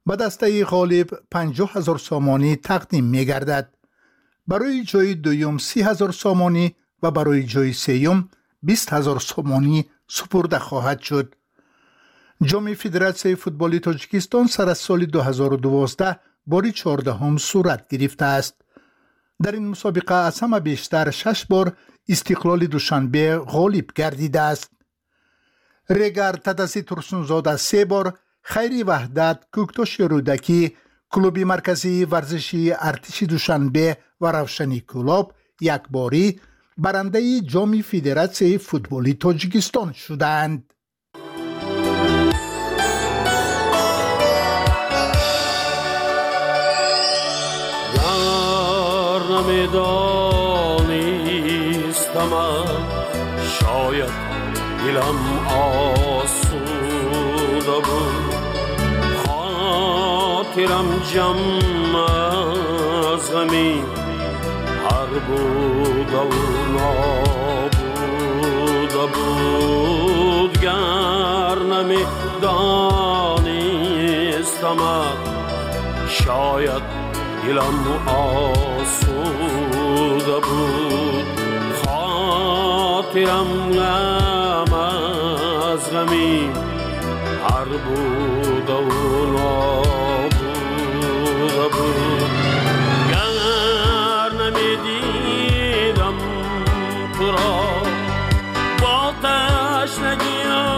به دسته غالب 50,000 سامانی تقدیم می گردد. برای جای دوم 30,000 سامانی و برای جای سوم 20,000 سامانی سپرده خواهد شد. جام فدراسیون فوتبال تاجیکستان سر از سال 2012 باری 14 صورت گرفته است. در این مسابقه از همه بیشتر 6 بار استقلال دوشنبه غالب گردیده است. ریگر تدسی ترسونزاده 3 بار، خیری وحدت، کوکتاش رودکی، کلوب مرکزی ورزشی ارتش دوشنبه و روشنی کلاب یک باری برنده جام فدراسیون فوتبال تاجیکستان شدند. نمیدانستم شاید دلم آسوده بود، خاطرم جمع از غمی هر بود و نابوده بود. گر نمیدانستم شاید دلم آسوده بود، خاطرم غم از غمی هر بود و نابوده بود. گر نمیدیدم تو را با تشنگی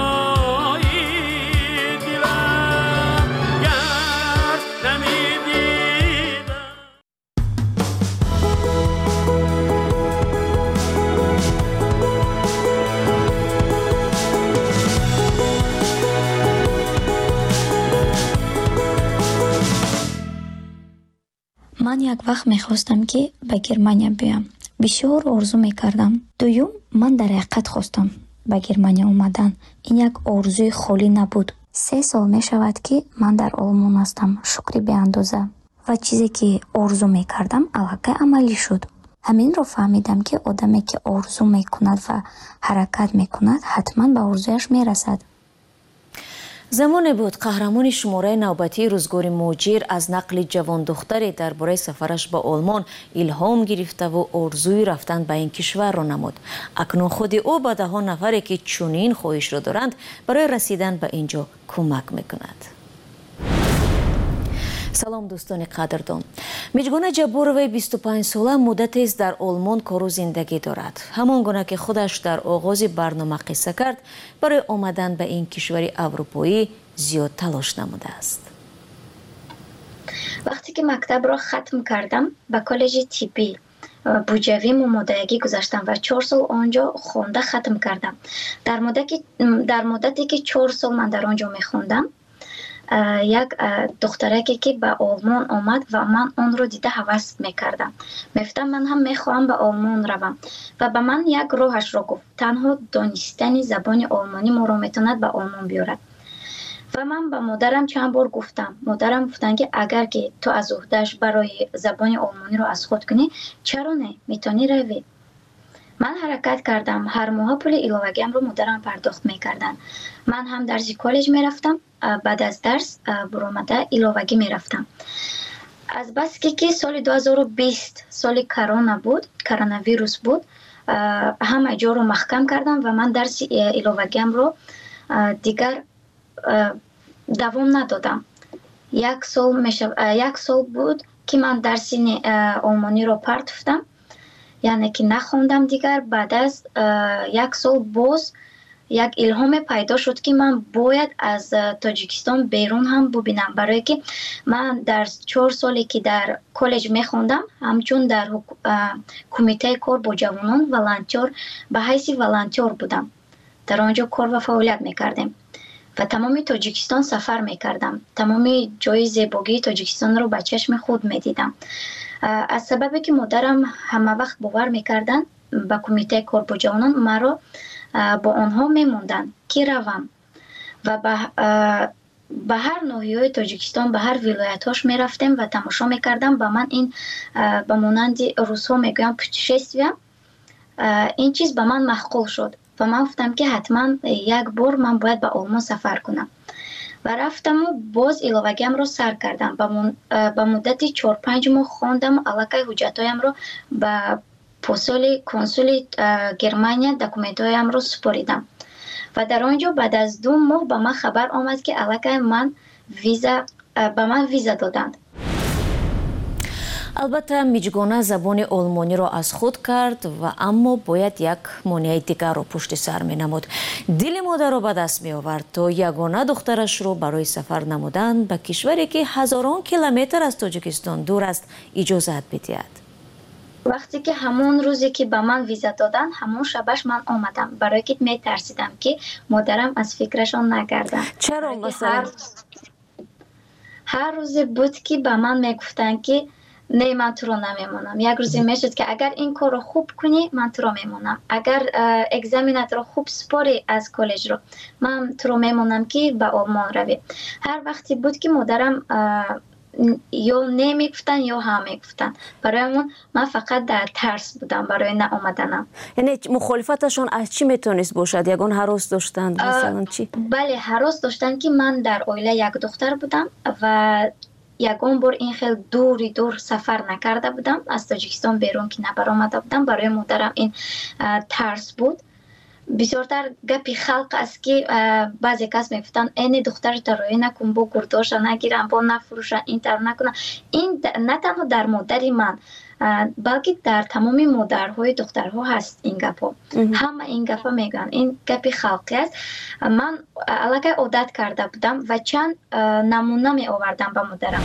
من یک وقت میخواستم که به گرمانیا بیام. بسیار آرزو میکردم. دوم من در حقیقت خواستم به گرمانیا اومدن. این یک آرزوی خالی نبود. 3 سال میشود که من در آلمان هستم. شکری به اندازه. و چیزی که آرزو میکردم الحقیقت عملی شد. همین رو فهمیدم که آدمی که آرزو میکند و حرکت میکند حتما به آرزویش میرسد. زمانی بود قهرمان شماره نوبتی روزگار موجیر از نقل جوان دختری درباره سفرش به آلمان الهام گرفته و آرزوی رفتن به این کشور را نمود. اکنون خود او به 10 نفری که چنین خواهش را دارند برای رسیدن به اینجا کمک میکند. سلام دوستان قدردان. میجگونه جبوروی 25 ساله مدت است در آلمان کار و زندگی دارد. همان گونه که خودش در آغاز برنامه قصه کرد، برای آمدن به این کشور اروپایی زیاد تلاش نموده است. وقتی که مکتب را ختم کردم به کالج طبی بوجوی ممادگی گذاشتم و 4 سال آنجا خونده ختم کردم. در مدتی که 4 سال من در آنجا میخوندم، یک دخترکی که به آلمان آمد و من آن رو دیده هوس میکردم. میفتم من هم میخواهم به آلمان روم و به من یک راهش رو گفت. تنها دانستن زبان آلمانی ما رو میتوند به آلمان بیارد. و من به مادرم چند بار گفتم. مادرم گفتن که اگر که تو از عهده‌اش برای زبان آلمانی رو از خود کنی، چرا نه؟ میتونی روی. من حرکت کردم. هر ماه پول ایلاوگیم رو مادرم پرداخت میکردن. من هم درس کالج میرفتم. بعد از درس برآمده ایلاوگی میرفتم. از بس که سال 2020 سال کرونا بود، کرونا ویروس بود، همه جا رو محکم کردم و من درس ایلاوگیم رو دیگر دوام ندادم. یک سال بود که من درس آلمانی رو پرتفتم، یعنی که نخوندم دیگر. بعد از 1 سال باز یک الهام پیدا شد که من باید از تاجیکستان بیرون هم ببینم، برای که من در 4 سالی که در کالج میخوندم همچون در کمیته کار با جوانان والنتیر به حیث والنتیر بودم. در آنجا کار و فعالیت میکردم و تمام تاجیکستان سفر میکردم. تمام جای زیبایی تاجیکستان رو به چشم خود میدیدم. از سببی که مادرم همه وقت باور میکردن به کمیته کار با جوانان، مرا با آنها میموندن که روم و به هر ناحیه تاجیکستان، به هر ولایت‌هاش میرفتم و تماشا میکردم. به من این به مانند روس‌ها میگویم پوتشستویه، این چیز به من معقول شد و من گفتم که حتما یک بار من باید به آلمان سفر کنم. و رفتم و باز ایلوگیم رو سر کردم. با مدتی 4-5 ماه خواندم و الکی حجتایم رو به کنسول گرمانیا دکومنتایم رو سپاریدم و در آنجا بعد از 2 ماه به من خبر آمد که الکی به من ویزا دادند. البته میجگونه زبان آلمانی را از خود کرد و اما باید یک مانع دیگر را پشت سر می نمود. دل مادر را به دست می آورد تا یگانه دخترش را برای سفر نمودن به کشوری که هزاران کیلومتر از تاجیکستان دور است اجازت بدهد. وقتی که همون روزی که به من ویزا دادن همون شبش من آمدم، برای که می ترسیدم که مادرم از فکرشان نگردن. چرا مثلا؟ هر روزی بود که به من می گفتن که نه من تو رو نمیمونم. یک روزی میشد که اگر این کار رو خوب کنی من تو رو میمونم، اگر اگزامینات رو خوب سپاری از کالج رو من تو رو میمونم که به آلمان روی. هر وقتی بود که مادرم یا نمیگفتن یا هم میگفتن، برای من فقط در ترس بودم برای نه آمدنم. یعنی مخالفتشون از چی میتونست باشد؟ یگان هراس داشتند مثلا چی؟ بله هراس داشتن که من در عائله یک دختر بودم و یگان بار این خیلی دور سفر نکرده بودم، از تاجیکستان بیرون که نبرآمده بودم. برای مادرم این ترس بود. بسیارتر گپی خلق است که بعضی کس میگفتن این دختر تروی نکن، با گرداش نگیرن، با نفروشن، این تر نکنن. این نه تنها در مادری من بلکه در تمام مادرهای دخترها هست این گپا. همه این گپا میگن، این گپی خلقی است. من الکی عادت کرده بودم و چند نمونه می آوردم به مادرم.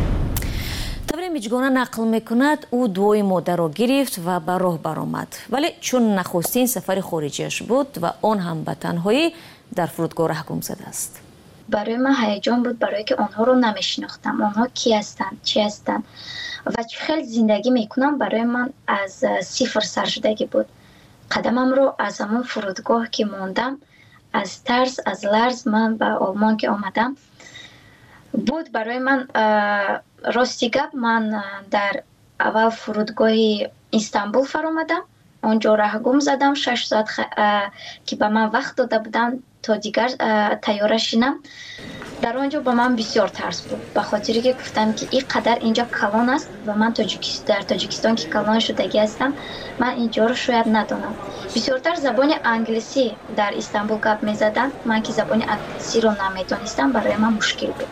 طوری میجگانه نقل میکند او دوی مادر را گرفت و به راه برآمد، ولی چون نخستین سفر خارجیش بود و آن هم به تنهایی در فرودگاه ره گم زده است. برای من هیجان بود، برای که آنها رو نمیشناختم. آنها کی هستند، چی هستند و خیلی زندگی میکنم. برای من از صفر سر شدگی بود. قدمم رو از همون فرودگاه که موندم، از ترس از لرز من به آلمان که آمدم بود. برای من راستی گپ، من در اول فرودگاه استانبول فرآمدم، اونجا ره گم زدم. 6 ساعت که به من وقت داده بودن تا دیگر تیاره شینم. در آنجا به من بسیار ترس بود، به خاطری که گفتم که این قدر اینجا کلان است و من در تاجیکستان که کلان شدگی هستم، من اینجا رو شاید ندانم. بسیارتر زبان انگلیسی در استانبول گپ میزدن، من که زبان انگلیسی رو نمیدانستم، برای من مشکل بود.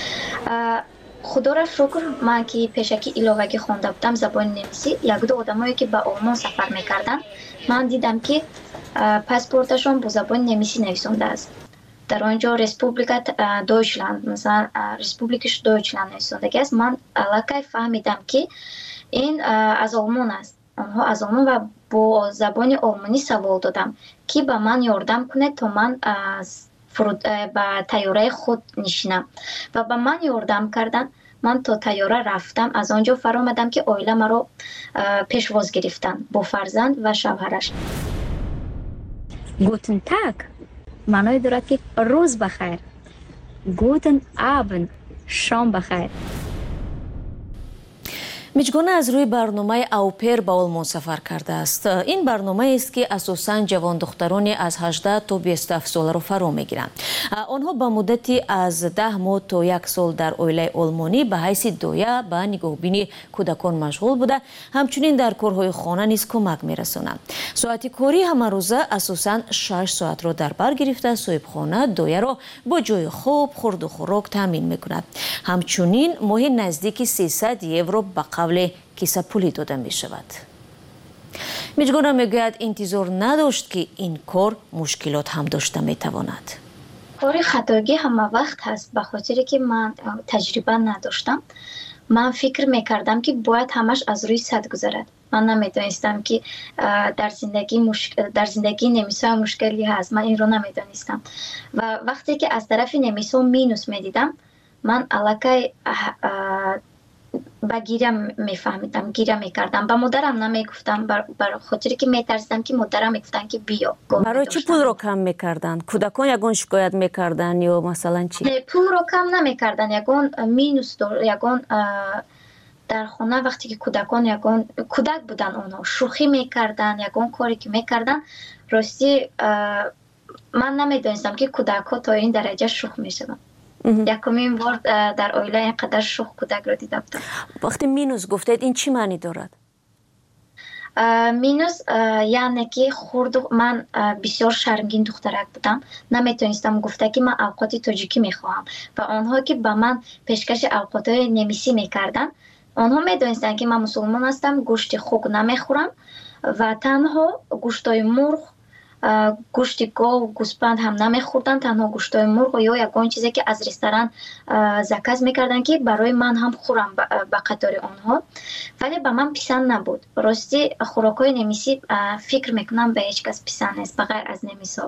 خدا را شکر من که پیشکی ایلوگی خونده بودم زبان نمیسی، یک دو آدمایی که به آلمان سفر میکردن من دیدم که پاسپورتشون با زبان نمیسی نویسنده است. در آنجا رسپوبلیکا دویچلند، مثلا رسپوبلیکش دویچلند نویسندگی است. من الکی فهمیدم که این از آلمان است. آنها از آلمان و با زبان آلمانی سوال دادم که به من یاردم کنه تا من به تیاره خود نشینم و به من یاردم کردن. من تا تیاره رفتم، از آنجا فرآمدم که عائله مرا پیشواز گرفتن با فرزند و شوهرش. گوتن تاگ معنای دارد که روز بخیر. گوتن آبن شام بخیر. میجگانه از روی برنامه اوپر به آلمان سفر کرده است. این برنامه است که اساساً جوان دخترانی از 18 تا 27 ساله را فرا میگیرند. آنها به مدتی از 10 ماه تا 1 سال در عائله آلمانی به حیث دایه به نگاهبینی کودکان مشغول بوده، همچنین در کارهای خانه نیز کمک میرسانند. ساعت کاری همه روزه اساساً 6 ساعت را در بر گرفته صاحبخانه دایه را با جای خواب، خورد و خوراک تامین میکند. همچنین ماهی نزدیک 300 یورو به قبل کیسه پولی داده می شود. میجگانه میگوید انتظار نداشت که این کار مشکلات هم داشته می تواند. کار خطاگی همه وقت هست، به خاطری که من تجربه نداشتم. من فکر میکردم که باید همش از روی سد گذرد. من نمیدانستم که در زندگی نمیسا مشکلی هست. من این رو نمیدانستم و وقتی که از طرف نمیسا مینوس میدیدم، من الکی با گیره میفهمیدم، گیره میکردم. با مادرم نمیگفتم، برای خاطری که میترسیدم که مادرم میگفتن که بیا. برای چی پول رو کم میکردن؟ کودکان یگان شکایت میکردن یا مثلا چی؟ نه، پول رو کم نمیکردن. یگان مینوس یگان در خونه وقتی که کودکان یگان کودک بودن، اونها شوخی میکردن، یگان کاری که میکردن. راستی من نمیدونستم که کودک ها تا این درجه شوخ میشدن. یکمین بار در اویلا اینقدر شوخ کودک رو دیده بودم. وقتی مینوس گفتید این چی معنی دارد؟ مینوس یعنی که من بسیار شرمگین دخترک بودم، نمیتونستم گفته که من اوقات تاجیکی میخواهم و آنها که به من پیشکش اوقات نمیسی میکردن، آنها میدونستن که من مسلمان هستم، گوشت خوک نمیخورم و تنها گوشتای مرغ، گوشت گاو، گوسفند هم نمیخوردن، تنها گوشتای مرغ یا یگان چیزی که از رستوران زکات میکردن که برای من هم خورم به قطار آنها، ولی به من پسند نبود. راستی خوراکای نمیسی فکر میکنم به هیچ کس پسند نیست بغیر از نمیسا.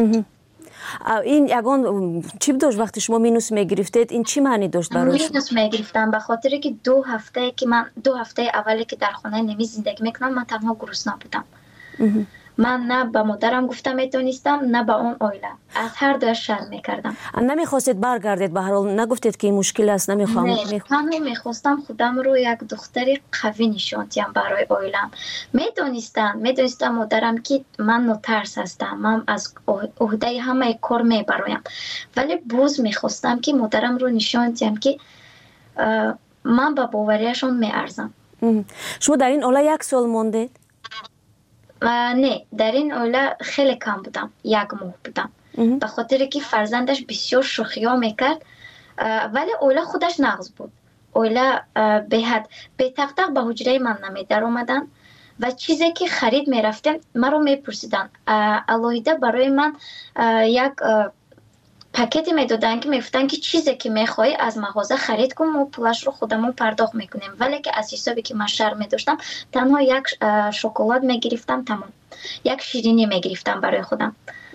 این یگان چی داشت وقتی شما مینوس میگرفتید؟ این چی معنی داشت برای شما؟ مینوس میگرفتم به خاطر که 2 هفته که من 2 هفته اولی که در خانه نمیز زندگی میکنم من تنها گرسنه بودم. من نه به مادرم گفتم میتونستم نه به اون اویلا، از هر دو شرم میکردم. نمیخواستید برگردید؟ به هر حال نگفتید که این مشکل است نمیخوام؟ نه، تنها میخواستم خودم رو یک دختری قوی نشون دهم برای اویلم. میدونستم مادرم که من نوترس هستم، من از عهده همه کار میبرایم، ولی باز میخواستم که مادرم رو نشون دهم که من به باوریشون میارزم. شما در این اولا 1 سال موندید؟ نه، در این اولا خیلی کم بودم، 1 ماه بودم، به خاطر که فرزندش بسیار شوخی ها میکرد، ولی اولا خودش نغز بود. اولا به تق به حجره من نمیدر اومدن و چیزی که خرید میرفتم مرا میپرسیدن، الهیده برای من یک پاکتی میدادن که میگفتن که چیزی که میخوای از مغازه خرید کن و پولش رو خودمون پرداخت میکنیم، ولی که از حسابی که من شرم میداشتم تنها 1 شکلات میگرفتم، تمام 1 شیرینی میگرفتم برای خودم.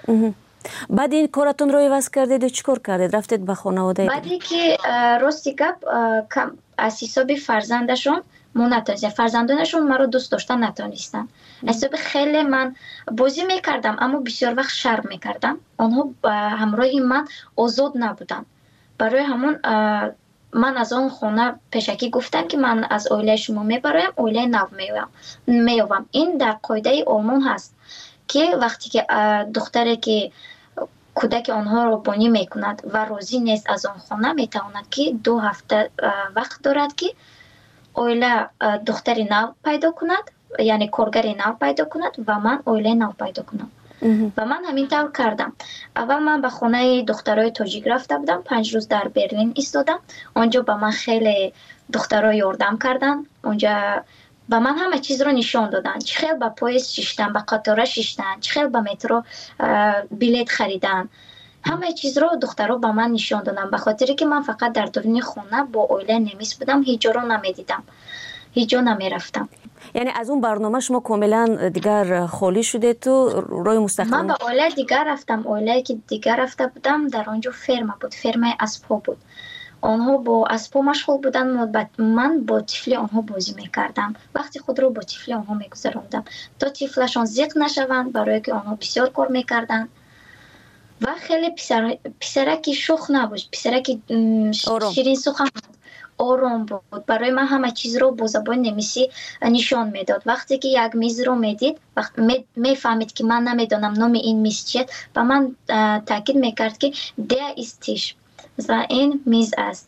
بعد این کارتون رو عوض کردید و چیکار کردید؟ رفتید به خانواده؟ بعدی که راستی گپ از حساب فرزندشون نتونستن، فرزندانشون مرا دوست داشتن نتونستن، حساب خیلی من بازی میکردم اما بسیار وقت شرم میکردم، آنها همراه من آزاد نبودن، برای همون من از آن خونه پیشکی گفتم که من از اویله شما میبرایم، اویله نو میوام. این در قاعده آلمان هست که وقتی که دختری که کودک آنها رو بانی میکند و راضی نیست از آن خانه، میتواند که 2 هفته وقت دارد که اویله دختری نو پیدا کند، یعنی کارگری نو پیدا کند و من اویله نو پیدا کنم. و من همین طور کردم. اول من به خانه دخترای تاجیک رفته بودم، 5 روز در برلین ایستادم، اونجا به من خیلی دخترای یاردم کردن، اونجا به من همه چیز رو نشان دادن، چه خیلی به پاییز شیشتن، به قطار شیشتن، چه خیلی به مترو بلیت خریدن، همه چیز رو دخترها به من نشان دادن، به خاطر که من فقط در درون خونه با اویله نمیس بودم، هیچ جا رو نمیدیدم، هیچ جا نمیرفتم. یعنی از اون برنامه شما کاملا دیگر خالی شده تو روی مستقل؟ من به اویله دیگر رفتم، اویله که دیگر رفته بودم در آنجا فرما بود، فرمای اسبا بود، آنها با اسبا مشغول بودن، من با طفلی آنها بازی میکردم، وقتی خود رو با طفلی آنها میگذراندم تا طفلشان زیق نشوند، برای که آنها بسیار کار میکردن و خیلی پسرکی شوخ نبود، پسرکی شیرین سخن آرام بود، برای من همه چیز رو با زبان نمیسی نشان میداد. وقتی که یک میز رو میدید میفهمید که من نمیدونم نام این میز چیه، و من تاکید میکرد که ده استیش، مثلا این میز است.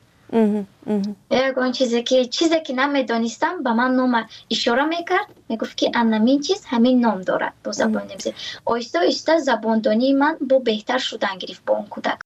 یکون چیزی که نمیدانستم به من نام اشاره میکرد، میگفت که همین چیز همین نام دارد با زبان نمیسی. آیسته آیسته زباندانی من با بهتر شدن گرفت با اون کودک.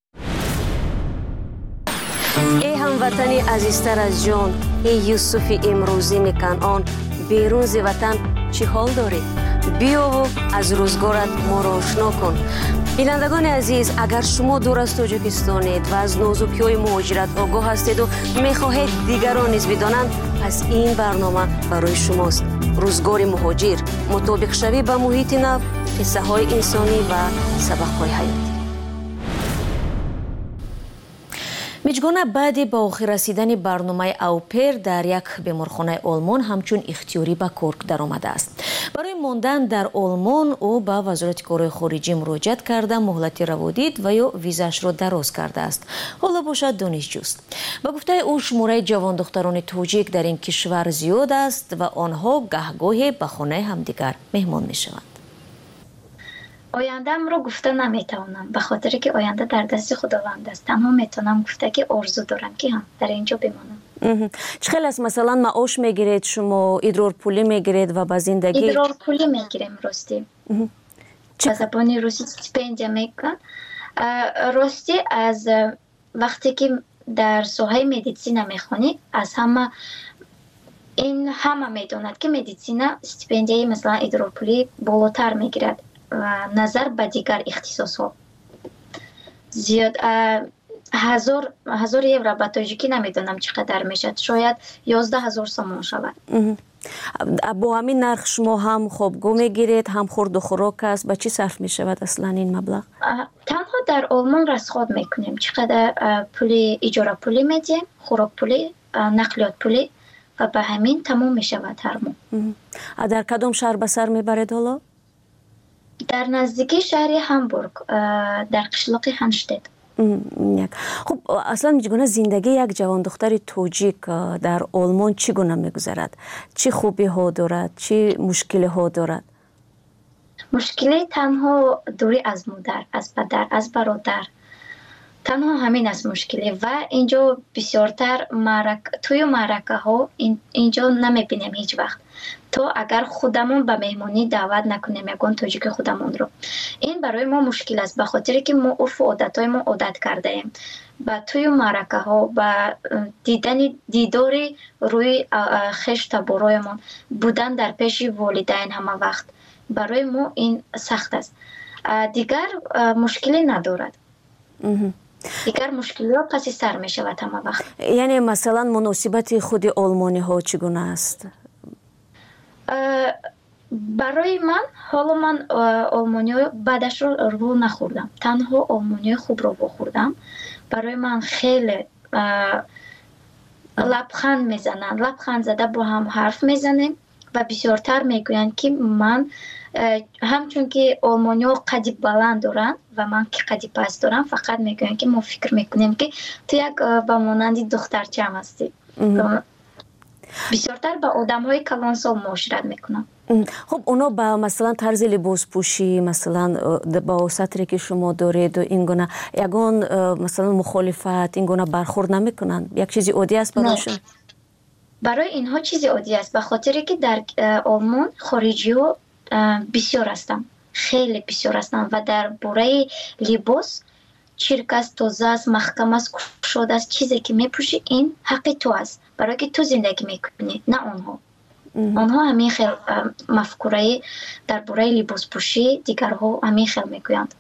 ای هموطنی عزیزتر از جان، ای یوسف امروزی کنعان، بیرون ز وطن چی حال داری؟ بیا و از روزگارت ما را آشنا کن. بینندگان عزیز، اگر شما دور از تاجیکستانید و از نازکی‌های مهاجرت آگاه هستید و میخواهید دیگران نیز بدانند، پس این برنامه برای شماست. روزگار مهاجر، مطابق شوی به محیط نو، قصه های انسانی و سبق های حیاتی. میجگانه بعد با آخر رسیدن برنامه اوپر در یک بیمارخانه آلمان همچون اختیاری به کار در آمده است. برای ماندن در آلمان او به وزارت کارهای خارجی مراجعت کرده، مهلت روادید و یا ویزاش را دراز کرده است. حالا باشد دانشجوست. با گفته او شماره جوان دختران تاجیک در این کشور زیاد است و آنها گهگاهی به خانه همدیگر مهمان می شوند. ояндам ро гуфта наметавонам, ба хотире ки оянда дар дасти худованд аст. танҳо метавонам гуфта ки орзу дорам ки ҳам дар ин ҷо бимонам. چه خیلی از مثلا معاش میگیرید شما، ادرار پولی میگیرید و به زندگی؟ ادرار پولی میگیریم راستی. به زبان روسی استیپندیا میگن. راستی از وقتی که در سوهای مدیسینا میخونی از همه میدوند که مدیسینا استیپندیای مثلا ادرار پولی بالاتر میگیرد و نظر به دیگر اختصاص ها زیاد. 1000 یورو با تاجیکی نمیدونم چقدر میشد، شاید 11000 سومون شود. با همین نرخ شما هم خوابگاه میگیرید، هم خورد و خوراک است، به چی صرف میشود اصلا این مبلغ؟ تنها در آلمان رصد میکنیم، چقدر پولی اجاره پولی میدیم، خوراک پولی، نقلیات پولی و به همین تمام میشود هر ماه. در کدام شهر به سر میبرید حالا؟ در نزدیکی شهر هامبورگ، در قشلاق هانشتت. خب اصلا چگونه زندگی یک جوان دختر توجیک در آلمان چگونه میگذرد؟ چه خوبی ها دارد؟ چه مشکلی ها دارد؟ مشکلی تنها دوری از مادر، از پدر، از برادر، تنها همین است مشکلی. و اینجا بسیارتر توی معرکه ها اینجا نمیبینیم هیچ وقت. تو اگر خودمون به مهمانی دعوت نکنیم یگان تاجیک خودمون رو، این برای ما مشکل است، به خاطر که ما عرف و عادتهای ما عادت کرده ایم با توی معرکه ها با دیداری روی خشت برایمون بودن در پیش والدین همه وقت، برای ما این سخت است. دیگر مشکلی ندارد. دیگر مشکلی ها پس سر می شود همه وقت. یعنی مثلا مناسبت خود آلمانی ها چگونه است؟ برای من حالا من آلمانی ها بعدش رو نخوردم، تنها آلمانی خوب رو بخوردم. برای من خیلی لبخند میزنن، لبخند زده با هم حرف میزنیم و بسیارتر میگویند که من همچون که آلمانی ها قدی بلند دارن و من که قدی پست دارم، فقط میگویند که ما فکر میکنیم که تو یک با مانندی دخترچه هم هستی. بسیارتر با آدم های کلانسال معاشرت میکنم. خب اونا با مثلا طرز لباس پوشی، مثلا با سطری که شما دارید و این گونه یگان مثلا مخالفت این گونه برخورد نمیکنن؟ یک چیزی عادی است برایشون؟ برای اینها چیزی عادی است، به خاطر که در آلمان خارجی ها بسیار هستن، خیلی بسیار هستن و در باره لباس چرک است، تازه است، محکم است، کشاده است. چیزی که میپوشی این حق تو است، برای که تو زندگی میکنی، نه آنها. آنها همین خیلی مفکوره در باره لباس پوشی دیگرها همین خیلی میگویند.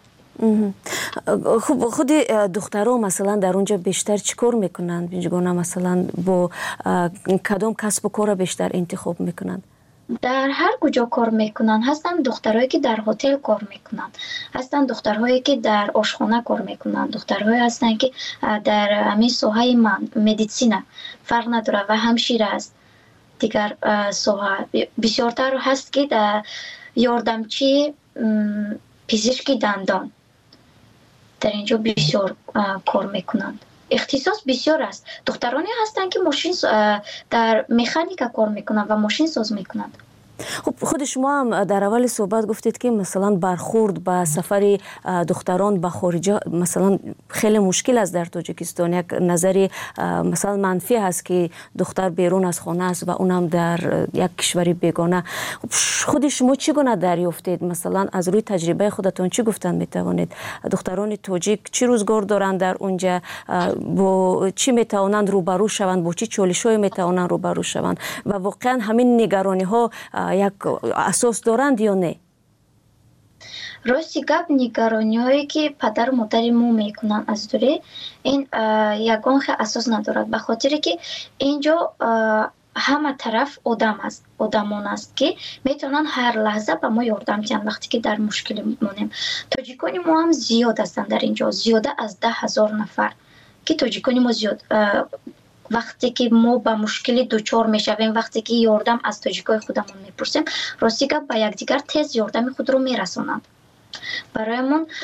خب خود دخترها مثلا در اونجا بیشتر چیکار میکنند؟ بینجگونه مثلا با کدام کسب و کار بیشتر انتخاب میکنند؟ در هر کجا کار میکنن. هستن دخترهایی که در هتل کار میکنن، هستن دخترهایی که در آشخانه کار میکنن، دخترهایی هستن که در همین سوهای مدیسینا فرق نداره و همشیره است. دیگر سوها بسیارتر هست که در یاردمچی پزشکی دندان در اینجا بسیار کار میکنند. اختصاص بسیار است. دخترانی هستند که ماشین در مکانیکا کار میکنند و ماشین ساز میکنند. خب خود شما هم در اول صحبت گفتید که مثلا برخورد با سفر دختران به خارج مثلا خیلی مشکل است در تاجیکستان. یک نظری مثلا منفی هست که دختر بیرون از خانه است و اونم در یک کشوری بیگانه. خود شما چگونه دریافتید؟ مثلا از روی تجربه خودتون چی گفتن میتوانید؟ دختران تاجیک چی روزگار دارند در اونجا؟ با چی میتوانند روبرو شوند؟ با چی چالش‌های میتوانند روبرو شوند؟ و واقعا همین نگرانی ها یک اساس دارند یا نه؟ راستی گپ نگرانی‌هایی که پدر و مادر ما میکنن از دوره این یگان اساس ندارد، به خاطر که اینجا همه طرف آدمان است که میتونن هر لحظه به ما یاردم کنن وقتی که در مشکل مونیم. تاجیکانی ما هم زیاد هستند در اینجا، زیاده از 10,000 نفر که تاجیکانی ما زیاد وقتی که ما با مشکلی دوچار میشویم، وقتی که یاردم از تاجیکای خودمون میپرسیم، راستی که با یکدیگر تیز یاردم خود رو میرسونند. برای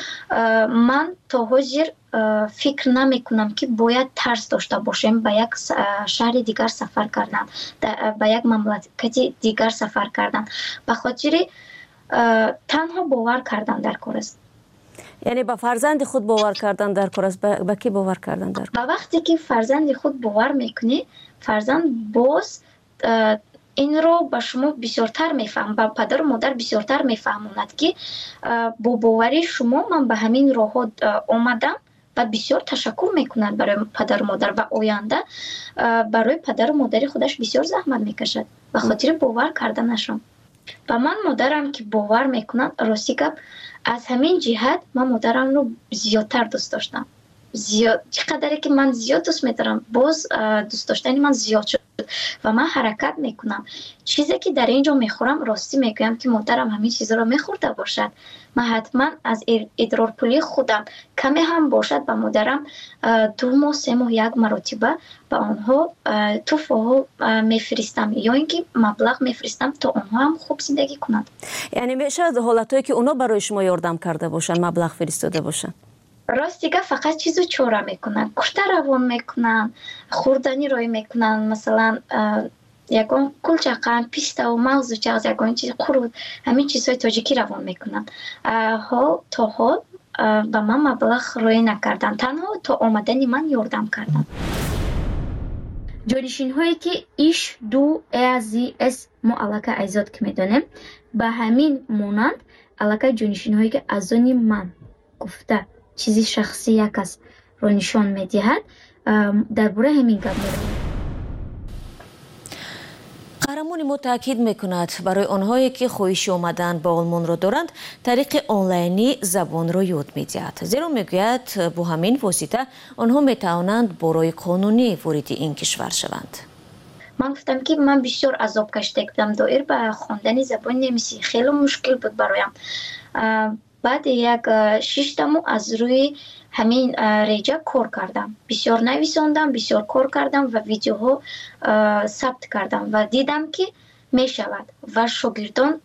من تا حاضر فکر نمی کنم که باید ترس داشته باشیم با یک شهر دیگر سفر کردن، با یک مملکت دیگر سفر کردن، به خاطر تنها باور کردن در کار است. یعنی با فرزند خود باور کردن در کار است. به کی باور کردن در کار؟ و وقتی که فرزند خود باور میکنی، فرزند باز این رو به شما بسیارتر میفهم، به پدر و مادر بسیارتر میفهموند که با باوری شما من به همین راه آمدم و بسیار تشکر میکنند برای پدر و مادر و آینده برای پدر و مادر خودش بسیار زحمت میکشد به خاطر باور کردنشان. و من مادرم که باور میکنند، راستی گپ از همین جهت من مادرم رو زیادتر دوست داشتم. چقدر که من زیاد دوست می‌دارم، باز دوست داشتن من زیاد شد و من حرکت میکنم. چیزی که در اینجا میخورم، راستی میگویم که مادرم همین چیزا رو میخورده باشد، من حتما از ادرار پولی خودم کمی هم باشد به مادرم 2 ماه 3 ماه 1 مرتبه به آنها تحفه میفرستم یا اینکه مبلغ میفرستم تا آنها هم خوب زندگی کنند. یعنی میشه حالتایی که اونا برای شما یاردم کرده باشن، مبلغ فرستاده باشن؟ راست دیگه فقط چیزو چوره میکنن، کشته روان میکنن، خوردنی روی میکنن، مثلا یکان کلچقن، پیسته و موز و چغز، یکان چیز خورد، همین چیزهای تاجیکی روان میکنن. تا حال به من مبلغ روی نکردن، تنها تا آمدن من یاردم کردن. جانشین هایی که ایش دو ازی اس ما علاقه ایزاد که میدانیم، به همین مانند علاقه جانشین هایی که از آنی من گفته چیزی شخصی یک کس رو نشان میدهد، درباره همین گپ می‌رویم. قهرمان ما تاکید میکند برای آنهایی که خواهش آمدن به آلمان را دارند، طریق آنلاینی زبان را یاد میدهد. زیرا میگوید با همین واسطه آنها میتوانند برای قانونی وارد این کشور شوند. من گفتم که من بسیار عذاب کشیده بودم، دایر به خواندن زبان نمیسی خیلی مشکل بود برایم. بعد یک 6 ماه از روی همین ریجه کار کردم، بسیار نویساندم، بسیار کار کردم و ویدیوها ثبت کردم و دیدم که می شود و شاگردان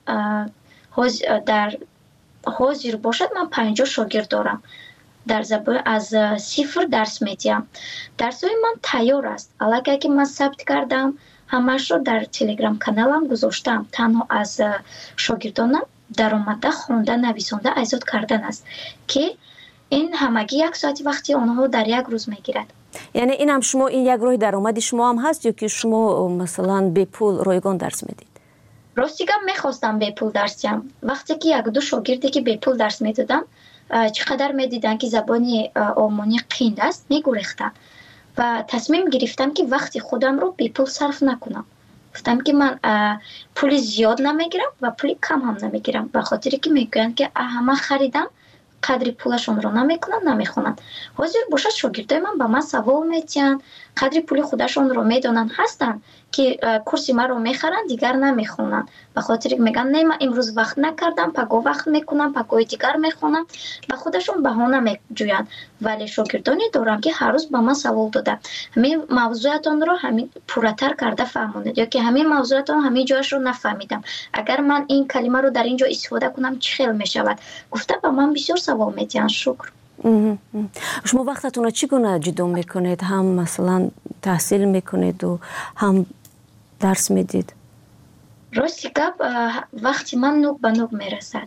در حاضر باشد. من 50 شاگرد دارم، در زبان از 0 درس میدیم. درسای من تیار است، علاقه که من ثبت کردم همش رو در تلگرام کانالم گذاشتم. تنها از شاگردانم در آمده خوانده نویسانده ایجاد کردن است که این همگی 1 ساعت وقتی آنها در یک روز میگیرد. یعنی این هم شما، این یک راه درآمد شما هم هست یا که شما مثلا به پول رایگان درس میدید؟ راستیگم میخواستم به پول درس دهم. وقتی که 1-2 شاگردی که به پول درس میدادم چقدر میدیدن که زبانی آلمانی قیند است، میگریختن و تصمیم گرفتم که وقتی خودم رو به پول صرف نکنم. گفتم که من پول زیاد نمیگیرم و پول کم هم نمیگیرم، به خاطری که میگویند که همه خریدم قدری پولشون رو نمیکنن نمیخونن. حاضر باشد شاگردای من به من سوال میتین، قدری پول خودشون رو میدونن، هستن که کورس ما رو میخرن دیگر نمیخونن، به خاطر که میگن نه من امروز وقت نکردم، پگاه وقت میکنم، پگاه دیگر میخونم، به خودشون بهانه میجوین. ولی شاگردانی دارم که هر روز به من سوال داده همین موضوعاتون رو همین پورتر کرده فهموند، یا که همین موضوعاتون همین جایش رو نفهمیدم، اگر من این کلمه رو در اینجا استفاده کنم چه خیلی میشود. گفته به من بسیار سوال میتین. شکر. شما وقتتون رو چگونه جدا میکنید؟ هم مثلا تحصیل میکنید و هم درس میدید؟ راستی گپ وقتی من نوک به نوک میرسد،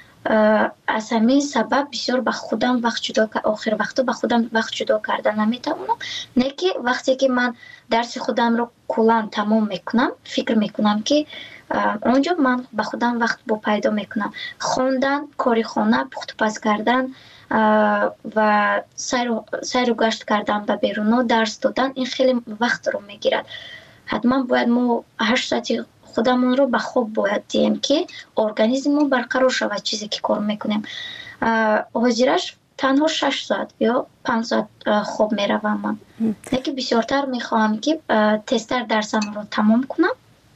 از همین سبب بسیار به خودم وقت جدا، آخر وقتا به خودم وقت جدا کردن نمیتونم. نه که وقتی که من درس خودم رو کلا تمام میکنم فکر میکنم که اونجا من به خودم وقت با پیدا میکنم. خواندن، کاری خانه، پخت پز کردن و سیر و گشت کردن به بیرون، درس دادن، این خیلی وقت رو میگیرد. حتما باید ما 8 ساعت خودمون رو به خواب باید دیم که ارگانیسممون برقرار شود چیزی که کار میکنیم. حاضرش تنها 6 ساعت یا 5 ساعت خواب میروم من. یکی بسیارتر میخواهم که تستر درسم رو تمام کنم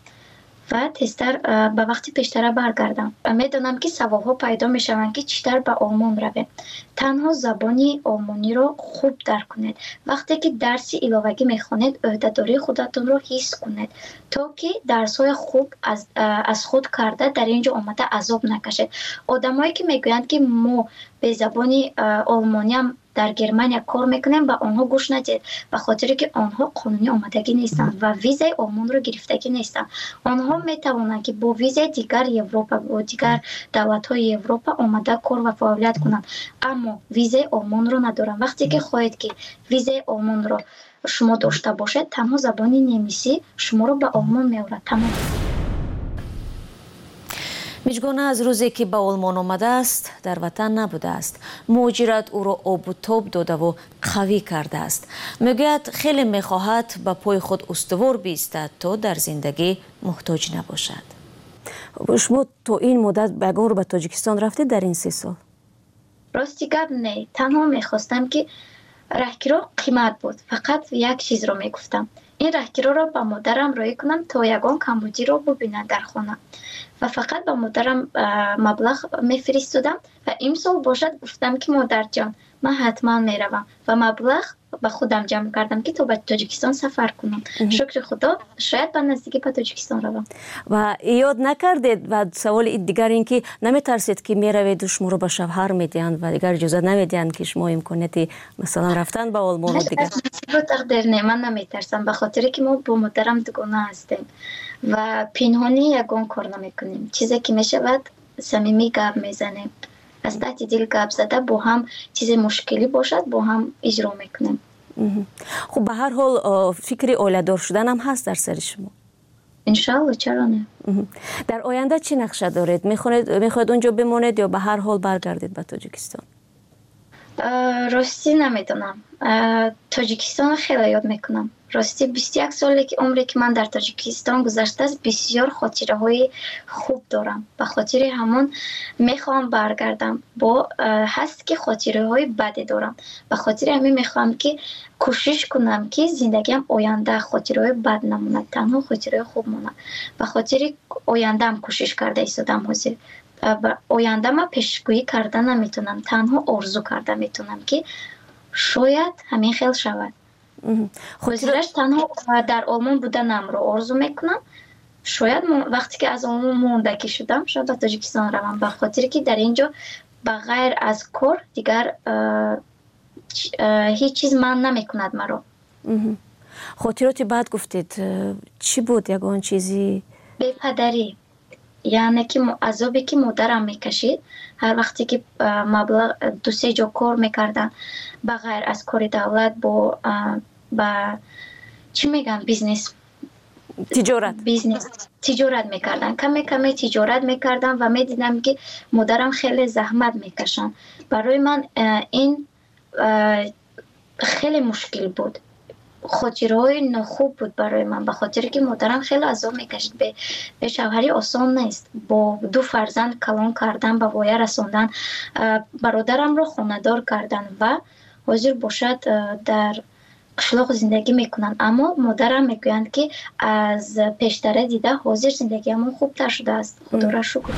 و تستر به وقتی پیشتر برگردم. میدونم که سوالها پیدا میشوند که چطور به آلمان رویم. تنها زبانی آلمانی رو خوب درک کنید. وقتی که درسی علاوگی میخوانید عهده‌داری خودتون رو حس کنید تا که درس‌های خوب از خود کرده در اینجا آمده عذاب نکشید. آدمایی که میگویند که ما به زبانی آلمانی هم дар Германия кор мекунем ба онҳо гӯш надиҳед, ба хотире ки онҳо қонунӣ омадагӣ нестанд ва визаи Олмонро гирифтагӣ нестанд. Онҳо метавонанд ки бо визаи дигар Европа, бо дигар давлатҳои Европа омада кор ва фаъолият кунанд, аммо визаи Олмонро надоранд. вақте ки хоҳед ки визаи Олмонро шумо дошта бошед, танҳо забони немисӣ шуморо ба Олмон меорад. тамом. миҷгона аз рӯзе ки ба Олмон омадааст, дар ватан набудааст. муҳоҷират ӯро обу тоб додаву қавӣ кардааст. мегӯяд хеле мехоҳад ба пои худ устувор биистад, то дар зиндагӣ муҳтоҷ набошад. шумо то ин муддат ягон ро ба Тоҷикистон рафтед дар ин 3 сол? рости гап не. танҳо мехостам ки раҳгиро қимат буд. фақат як чизро мегуфтам. ин раҳгироро ба модарам роӣ кунам, то ягон камбудиро бубинад дар хона. ва фақат ба модарам маблағ мефиристодам ва имсол бошад гуфтам ки модарҷон, ман ҳатман меравам ва маблағ ба худам ҷамъ кардам ки то ба Тоҷикистон сафар кунам. шукри худо, шояд ба наздикӣ ба Тоҷикистон равам. ва ёд накардед ва саволи дигар ин ки наметарсед ки мераведу шуморо ба шавҳар медиҳанд ва дигар иҷозат намедиҳанд ки шумо имконияти масалан рафтан ба Олмону дигар? тақдир не, ман наметарсам, ба хотире ки мо бо модарам дугона ҳастем ва пинҳонӣ ягон кор намекунем. чизе ки мешавад, самимӣ гап мезанем, аз дати дил гап зада, бо ҳам чизе мушкилӣ бошад, бо ҳам иҷро мекунем. хуб, ба ҳар ҳол фикри оиладор шуданам ҳаст дар сари шумо? иншалло, чаро не. дар оянда чӣ нақша доред? мехоҳед онҷо бимонед ё ба ҳар ҳол баргардед ба Тоҷикистон? ростӣ намедонам. Тоҷикистонро хеле ёд мекунам. ростӣ 21 соле ки умре ки ман дар Тоҷикистон гузаштааст, бисёр хотираҳои хуб дорам. ба хотири ҳамон мехоҳам баргардам. бо ҳаст ки хотираҳои баде дорам. ба хотири ҳамин мехоҳам ки кӯшиш кунам ки зиндагиам оянда хотираҳои бад намонад, танҳо хотираҳои хуб монад. ба хотири ояндаам кӯшиш карда истодам ҳозир. ба оянда ман пешгӯӣ карда наметонам, танҳо орзу карда метонам ки шояд ҳамин хел шавад. ҳозираш танҳо дар Олмон буданамро орзу мекунам. шояд вақте ки аз Олмон мондагӣ шудам, шояд ба Тоҷикистон равам, ба хотире ки дар ин ҷо ба ғайр аз кор дигар ҳеҷ чиз ман намекунад маро. хотироти баъд гуфтед, чӣ буд ягон чизи? бепадарӣ, яъне ки азобе ки модарам мекашид, ҳар вақте ки маблағ 2-3 ҷо кор мекардан ба ғайр аз кори давлат, ба чӣ мегӯям, тиҷорат мекардан, каме тиҷорат мекардан ва медидам ки модарам хеле заҳмат мекашанд. барои ман ин хеле мушкил буд. хотираҳои нохуб буд барои ман, ба хотире ки модарам хеле азоб мекашид. бешавҳарӣ осон нест. бо 2 фарзанд калон кардан, ба воя расондан, бародарамро хонадор кардан ва ҳозир бошад дар қишлоқ зиндагӣ мекунанд. аммо модарам мегӯянд ки аз пештара дида ҳозир зиндагиамон хубтар шудааст. худора шукр.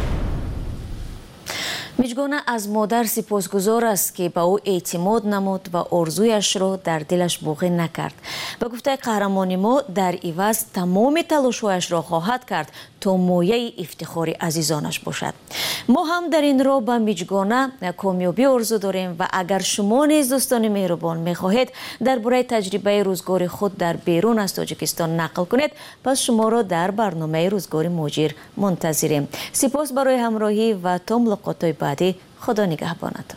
миҷгона аз модар сипосгузор аст ки ба ӯ эътимод намуд ва орзуяшро дар дилаш боқӣ накард. ба гуфтаи қаҳрамони мо, дар иваз тамоми талошҳояшро хоҳад кард, то мояи ифтихори азизонаш бошад. мо ҳам дар ин роҳ ба миҷгона комёбӣ орзу дорем ва агар шумо низ дӯстони меҳрубон мехоҳед дар бораи таҷрибаи рӯзгори худ дар берун аз Тоҷикистон нақл кунед, пас шуморо дар барномаи рӯзгори муҳоҷир мунтазирем. сипос барои ҳамроҳӣ ва то мулоқотҳои баъдӣ. худо нигаҳбонатон.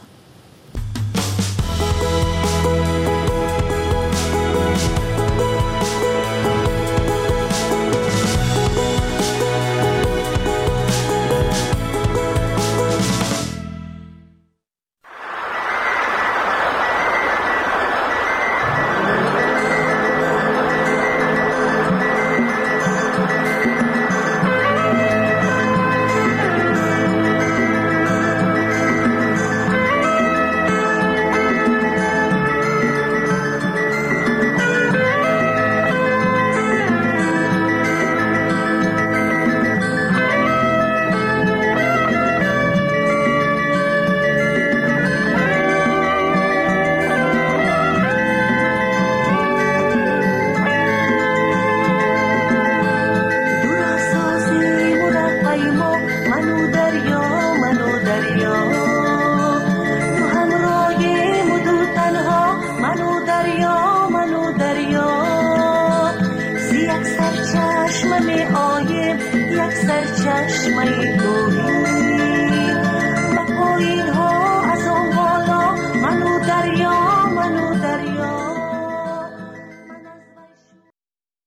سرچشمه می آیم یک سرچشمه گوهی به پایین ها